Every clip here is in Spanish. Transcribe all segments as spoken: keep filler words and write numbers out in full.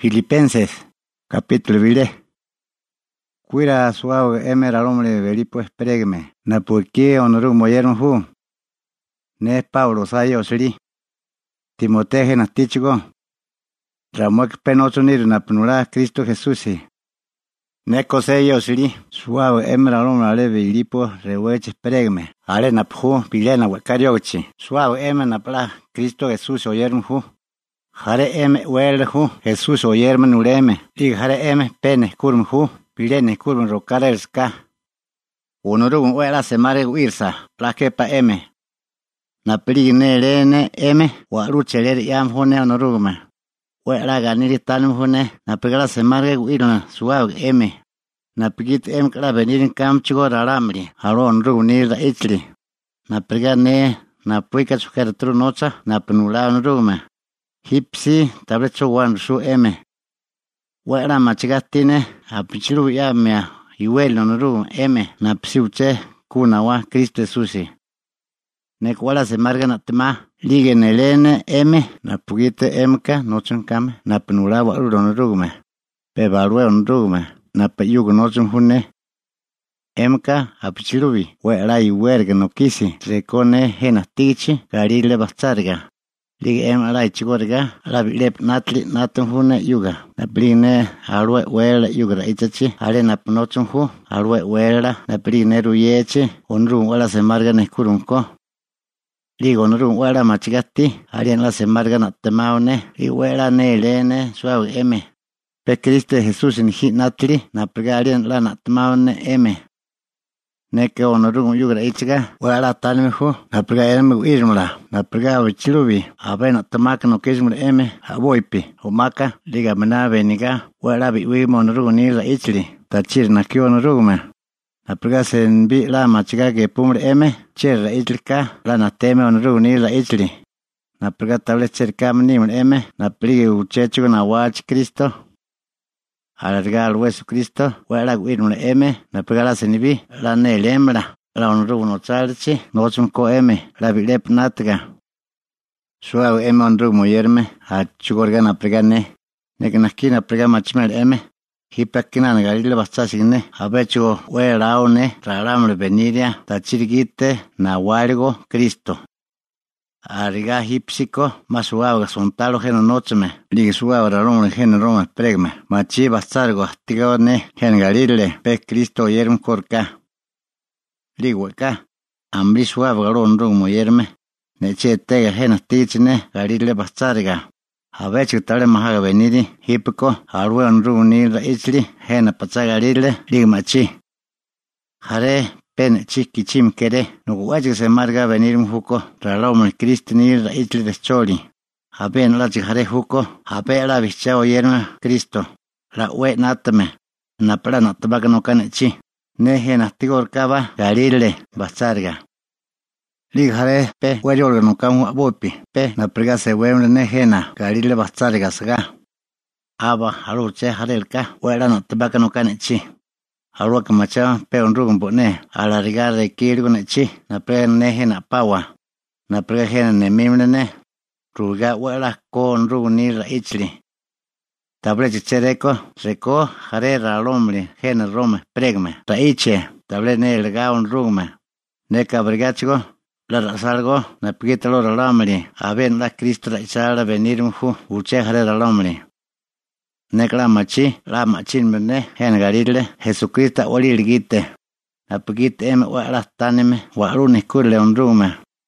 Filipenses, capítulo vile. Cuira suave emer al hombre veripo espregme. Na porque honoru moyeron hu. Ne Paulo sayo siri. Timoteo na tichigo. Ramuek penochonir na penura Cristo Jesús. Ne cosello siri. Suave emer al hombre ale veripo reweche espregme. Ale na phu pilena huecariochi. Suave emer na pla Cristo Jesús oyeron hu. Hare eme wel hu Jesús oyerme nureme y hare eme pene kurm hu pilene kurm rokare ska onoru wela semare wirsa plake pa eme na pline lene eme wa rucheler yam hone onorume wela ganiri tanum hone na pegala semare wirna suav eme na pigit em kala venir kam chigo raramri haron runir da itli na pegane na puika suker tru nocha na penula onorume Hipsi tablecho wan su eme. Wera machigatine apichiru ya mea iwel nonuru eme na psiuche kuna wa Cristo Jesusi. Nek wala se marga na tema lige nelene eme na pugite emka nochun kame na penura wa uronurume. Pe barwe onurume na pe yugo nochun hune. Emka apichirubi wera iwerga no kisi rekone hena tichi garile bastarga. Lige em alai chigorga la lep natli natun hune yuga na pline alwe wela yuga itachi ale na pnochun hu alwe wela na pline ruyeche onru wala se marga ne kurunko ligo onru wala machigati ale la se marga na temaune i wela ne lene suave eme pe Cristo Jesús ni hit natli na pregalien la na temaune eme Neke onoru yugra ichiga wala tanme hu na prega eme irmla na prega wichilubi abena tamaka no kejmur eme aboipi humaka liga mena beniga wala bi wi monoru ni la ichli tachir na kyo onoru me na prega sen bi la machiga ge pumre eme cher la ichka la na teme onoru ni la ichli na prega table cerca mni eme na prega uchechu na wach Cristo alarga al hueso Cristo, wala wirmule eme, na pegala senibi, la ne lembra, la onru no chalchi, no chunko eme, la bilep natga. Suave eme onru moyerme, a chugorga na pregane, negnakina prega machmel eme, hipakina nagalile bastasigne, abecho wela one, raramle beniria, tachirgite, na walgo Cristo. Ariga hipsico, más suave sontalo geno nochme, ligue suave raron geno roma pregme, machi bastargo, tigone, gen galile, pe Cristo yerm corca. Ligueca, ambri suave garon rumo yerme, neche tega gena tichne, galile bastarga. Avechi tale mahaga venidi, hipico, arwe on runi la ichli, gena pachagalile, ligue machi. Jare, Pen chiqui chim kere, no guaje se marga venir mujuco, ralom el Cristo ni la isla de Choli. Haben la chijare juco, habe la bichao yerma Cristo. La ue natame, na plana tabaca no canechi. Neje nastigor cava, garile, bastarga. Ligare, pe, huello no camu abopi, pe, na prega se huemle nejena, garile bastarga saga. Aba, aluche jarelka, huela no tabaca no canechi. Alwa kamacha pe onrugun bone ala rigar de kirgo nechi na pre neje na pawa na pre gena ne mimne ne ruga wala ko onrugun ni la ichli table chereko reko jare ralomli gena rome pregme ta iche table ne lega onrugume ne cabrigachigo la rasalgo na pigitalo ralamli aben la Cristo la isala venir muju uche jare ralomli Nekla machi, la machin mene, hen garile, Jesucristo oli ligite. Apigite em wala taneme, walune kurle onrume.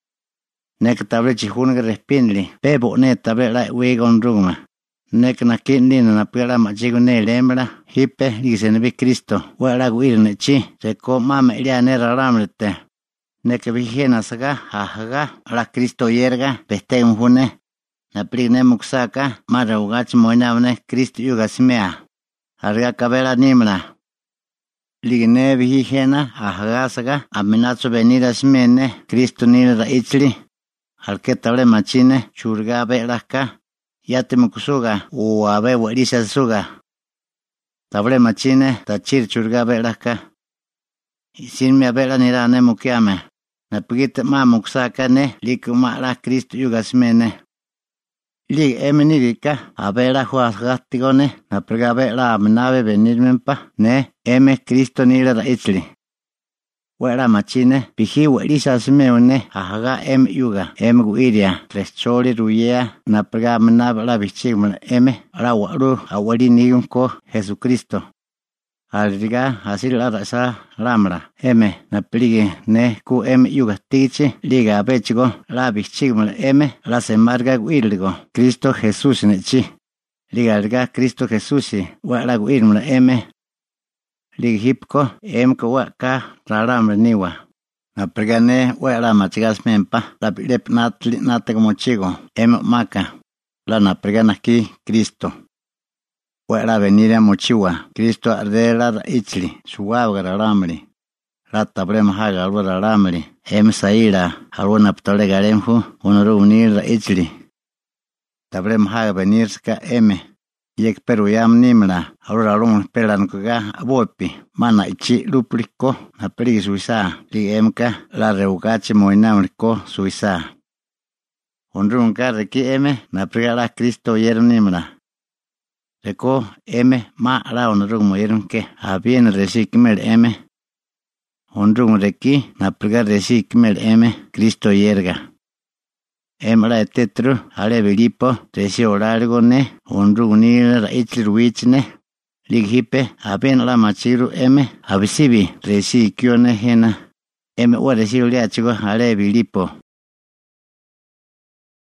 Nek table chihunga respinli, pebo ne table la wig onrume. Nek na kindi na pela machigo ne lembra, hipe, lisenebi Cristo, wala guirne chi, seko mame ilia nera ramlete. Nek vigena saga, ahaga, la Cristo yerga, peste un june. Na prigne muksaka, mara ugach moinavne, Cristo yugasimea. Arga kabela nimla. Ligne vigena, ahagasaga, amenazo venida simene, Cristo nila ichli. Alketable machine, churga belaka, yate mukusuga, uabe walisa suga. Table machine, tachir churga belaka. Sin me abela nira ne mukiame. Na pigite ma muksaka ne, likuma la Cristo yugasimene. Lig emenirica, abela juas gastigone, na pregabela amenave venirmenpa, ne, eme Cristo nira da itzli. Wera machine, piji welisa smeone, ahaga em yuga, em guiria, trechori ruyea, na pregamenave la bichigman eme, la waru, awari niyunko, Jesucristo. Alriga, así la raza, ramra, eme, na plige, ne, ku em yuga tichi, liga bechigo, la bichigman eme, la semarga guirligo, Cristo Jesús nechi. Liga alga Cristo Jesús, wera guirmla eme, liga hipko, em ko waka, raramra niwa. Na pregane, wera machigas mempa, la bilep natli, nate como chigo, em maka, la na pregana aquí, Cristo. Wera venir mochiwa, Cristo ardela ichli, suwaga ramri. Rata brema haga alwara ramri, em saira, alwana ptole garemfu, unoru unir ichli. Tabrema haga venir ska eme. Yek peru yam nimla, alwara alun pelan kuga abopi, mana ichi lupliko, na peri suisa, li emka, la reugache moinamriko suisa. Unrunga reki eme, na pregala Cristo yer nimla. Reko eme ma la onrung moyerum ke habien resikmer eme onrung reki na prega resikmer eme Cristo yerga em la tetru ale bilipo resi olargo ne onrung ni la itruichne lighipe habien la machiru eme abisibi resi kione hena eme wa resi liachigo ale bilipo